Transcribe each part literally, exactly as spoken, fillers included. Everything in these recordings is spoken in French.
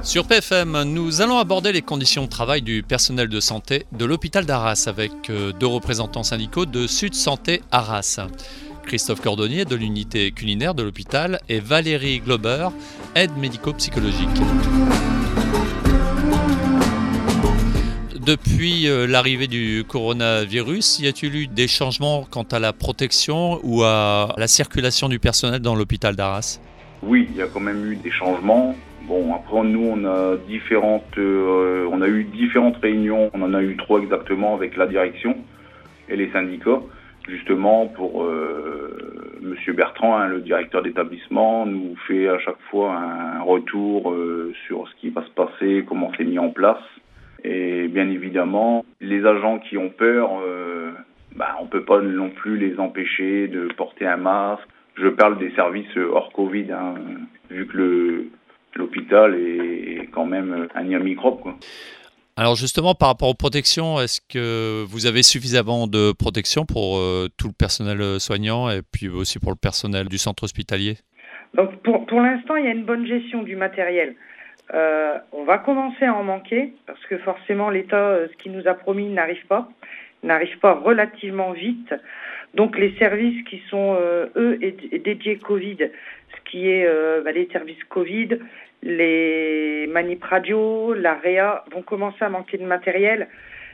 Sur P F M, nous allons aborder les conditions de travail du personnel de santé de l'hôpital d'Arras avec euh, deux représentants syndicaux de Sud Santé Arras. Christophe Cordonnier de l'unité culinaire de l'hôpital et Valérie Glober, aide médico-psychologique. Depuis euh, l'arrivée du coronavirus, y a-t-il eu des changements quant à la protection ou à la circulation du personnel dans l'hôpital d'Arras ? Oui, il y a quand même eu des changements. Bon, après nous, on a différentes, euh, on a eu différentes réunions. On en a eu trois exactement avec la direction et les syndicats, justement pour euh, Monsieur Bertrand, hein, le directeur d'établissement, nous fait à chaque fois un retour euh, sur ce qui va se passer, comment c'est mis en place. Et bien évidemment, les agents qui ont peur, euh, bah, on peut pas non plus les empêcher de porter un masque. Je parle des services hors Covid, hein, vu que le, l'hôpital est quand même un nid à microbes, quoi. Alors justement, par rapport aux protections, est-ce que vous avez suffisamment de protection pour euh, tout le personnel soignant et puis aussi pour le personnel du centre hospitalier ? Donc pour, pour l'instant, il y a une bonne gestion du matériel. Euh, on va commencer à en manquer parce que forcément l'État, euh, ce qu'il nous a promis, n'arrive pas, n'arrive pas relativement vite. Donc les services qui sont, euh, eux, dédiés Covid, ce qui est euh, bah, les services Covid, les manip radio, la réa, vont commencer à manquer de matériel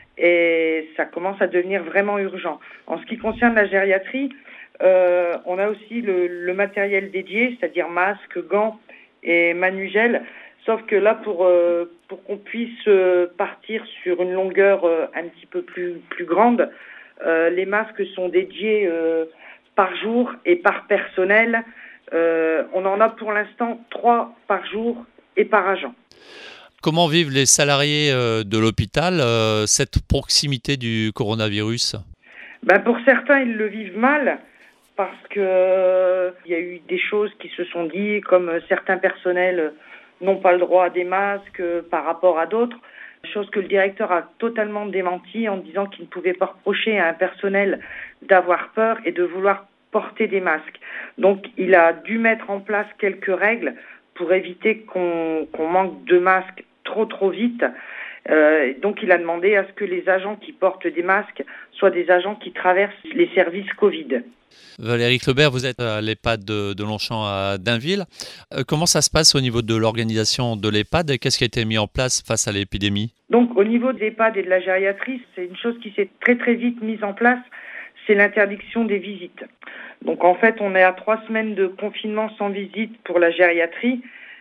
et ça commence à devenir vraiment urgent. En ce qui concerne la gériatrie, euh, on a aussi le, le matériel dédié, c'est-à-dire masques, gants et manugel. Sauf que là, pour euh, pour qu'on puisse euh, partir sur une longueur euh, un petit peu plus plus grande, euh, les masques sont dédiés euh, par jour et par personnel. Euh, on en a pour l'instant trois par jour et par agent. Comment vivent les salariés euh, de l'hôpital euh, cette proximité du coronavirus ? Ben pour certains, ils le vivent mal parce que euh, il y a eu des choses qui se sont dites, comme certains personnels n'ont pas le droit à des masques euh, par rapport à d'autres, chose que le directeur a totalement démenti en disant qu'il ne pouvait pas reprocher à un personnel d'avoir peur et de vouloir porter des masques. Donc il a dû mettre en place quelques règles pour éviter qu'on, qu'on manque de masques trop trop vite. Euh, donc il a demandé à ce que les agents qui portent des masques soient des agents qui traversent les services Covid. Valérie Glober, vous êtes à l'EHPAD de, de Longchamp à Dainville. Euh, comment ça se passe au niveau de l'organisation de l'EHPAD et qu'est-ce qui a été mis en place face à l'épidémie ? Donc au niveau des EHPAD et de la gériatrie, c'est une chose qui s'est très très vite mise en place, c'est l'interdiction des visites. Donc en fait, on est à trois semaines de confinement sans visite pour la gériatrie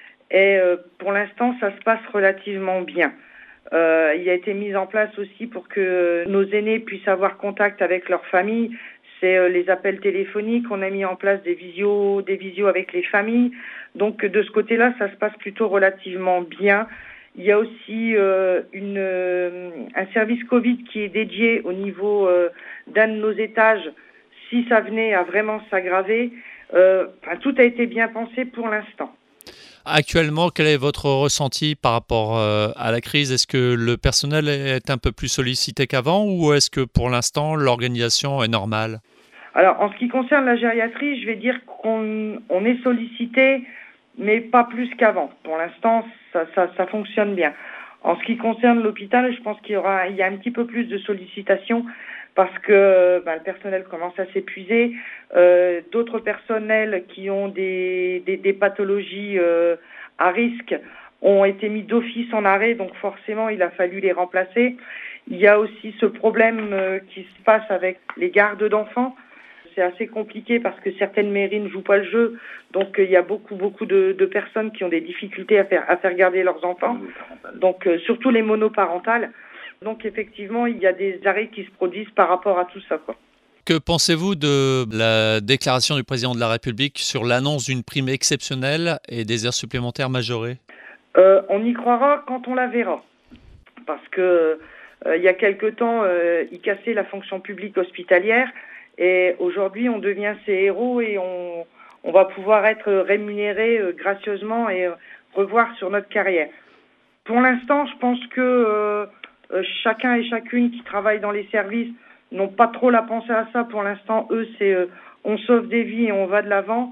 et euh, pour l'instant, ça se passe relativement bien. Euh, il a été mis en place aussi pour que nos aînés puissent avoir contact avec leur famille. C'est euh, les appels téléphoniques. On a mis en place des visios, des visios avec les familles. Donc de ce côté-là, ça se passe plutôt relativement bien. Il y a aussi euh, une, euh, un service Covid qui est dédié au niveau euh, d'un de nos étages. Si ça venait à vraiment s'aggraver, euh, enfin, tout a été bien pensé pour l'instant. Actuellement, quel est votre ressenti par rapport euh, à la crise ? Est-ce que le personnel est un peu plus sollicité qu'avant ou est-ce que pour l'instant l'organisation est normale ? Alors en ce qui concerne la gériatrie, je vais dire qu'on on est sollicité, mais pas plus qu'avant. Pour l'instant, ça, ça, ça fonctionne bien. En ce qui concerne l'hôpital, je pense qu'il y aura, il y a un petit peu plus de sollicitations parce que bah, le personnel commence à s'épuiser. Euh, d'autres personnels qui ont des, des, des pathologies euh, à risque ont été mis d'office en arrêt, donc forcément il a fallu les remplacer. Il y a aussi ce problème euh, qui se passe avec les gardes d'enfants. C'est assez compliqué parce que certaines mairies ne jouent pas le jeu, donc euh, il y a beaucoup beaucoup de, de personnes qui ont des difficultés à faire à faire garder leurs enfants, donc euh, surtout les monoparentales. Donc effectivement, il y a des arrêts qui se produisent par rapport à tout ça, quoi. Que pensez-vous de la déclaration du président de la République sur l'annonce d'une prime exceptionnelle et des heures supplémentaires majorées ? euh, On y croira quand on la verra, parce que euh, il y a quelque temps, euh, il cassait la fonction publique hospitalière. Et aujourd'hui, on devient ses héros et on, on va pouvoir être rémunéré euh, gracieusement et euh, revoir sur notre carrière. Pour l'instant, je pense que euh, euh, chacun et chacune qui travaille dans les services n'ont pas trop la pensée à ça. Pour l'instant, eux, c'est euh, on sauve des vies et on va de l'avant.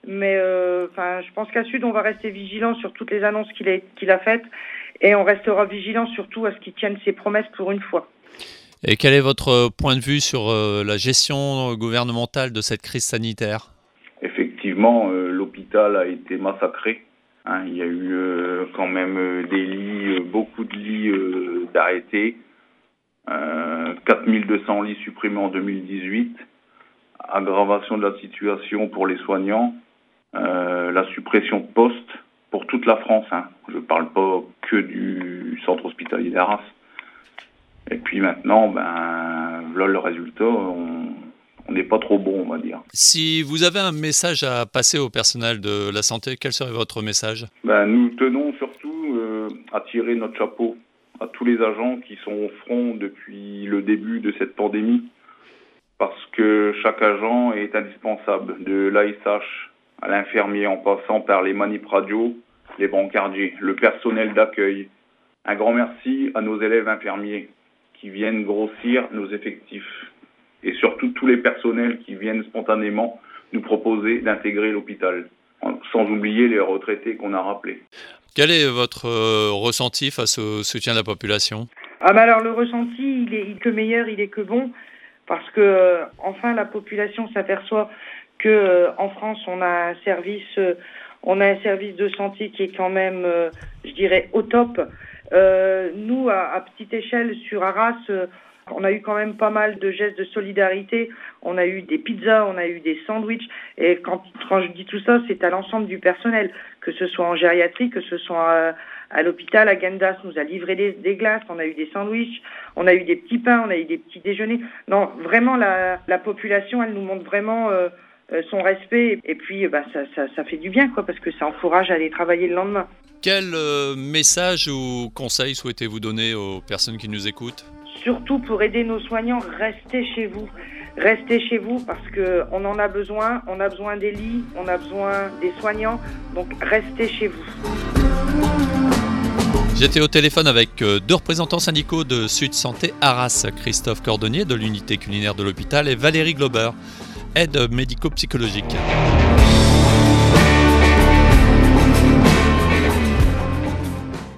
Mais euh, enfin, je pense qu'à Sud, on va rester vigilant sur toutes les annonces qu'il a, qu'il a faites et on restera vigilant surtout à ce qu'il tienne ses promesses pour une fois. Et quel est votre point de vue sur euh, la gestion gouvernementale de cette crise sanitaire ? Effectivement, euh, l'hôpital a été massacré. Hein, il y a eu euh, quand même euh, des lits, euh, beaucoup de lits euh, d'arrêtés, euh, quatre mille deux cents lits supprimés en deux mille dix-huit, aggravation de la situation pour les soignants, euh, la suppression de postes pour toute la France. Hein. Je ne parle pas que du centre hospitalier d'Arras. Et puis maintenant, ben, là le résultat, on n'est pas trop bon, on va dire. Si vous avez un message à passer au personnel de la santé, quel serait votre message ? Ben, nous tenons surtout euh, à tirer notre chapeau à tous les agents qui sont au front depuis le début de cette pandémie, parce que chaque agent est indispensable, de l'A S H à l'infirmier en passant par les manip radio, les brancardiers, le personnel d'accueil. Un grand merci à nos élèves infirmiers qui viennent grossir nos effectifs et surtout tous les personnels qui viennent spontanément nous proposer d'intégrer l'hôpital, sans oublier les retraités qu'on a rappelés. Quel est votre euh, ressenti face au soutien de la population ? Ah ben alors le ressenti, il est, il est que meilleur, il est que bon, parce que euh, enfin la population s'aperçoit que euh, en France on a un service, euh, on a un service de santé qui est quand même, euh, je dirais, au top. Euh, nous, à, à petite échelle, sur Arras, euh, on a eu quand même pas mal de gestes de solidarité. On a eu des pizzas, on a eu des sandwichs. Et quand, quand je dis tout ça, c'est à l'ensemble du personnel, que ce soit en gériatrie, que ce soit à, à l'hôpital. À Gandas nous a livré des, des glaces, on a eu des sandwichs, on a eu des petits pains, on a eu des petits déjeuners. Non, vraiment, la, la population, elle nous montre vraiment euh, son respect. Et puis, bah, ça, ça, ça fait du bien, quoi, parce que ça encourage à aller travailler le lendemain. Quel euh, message ou conseil souhaitez-vous donner aux personnes qui nous écoutent ? Surtout pour aider nos soignants, restez chez vous. Restez chez vous parce qu'on en a besoin. On a besoin des lits, on a besoin des soignants. Donc restez chez vous. J'étais au téléphone avec deux représentants syndicaux de Sud Santé Arras, Christophe Cordonnier de l'unité culinaire de l'hôpital et Valérie Glober, aide médico-psychologique.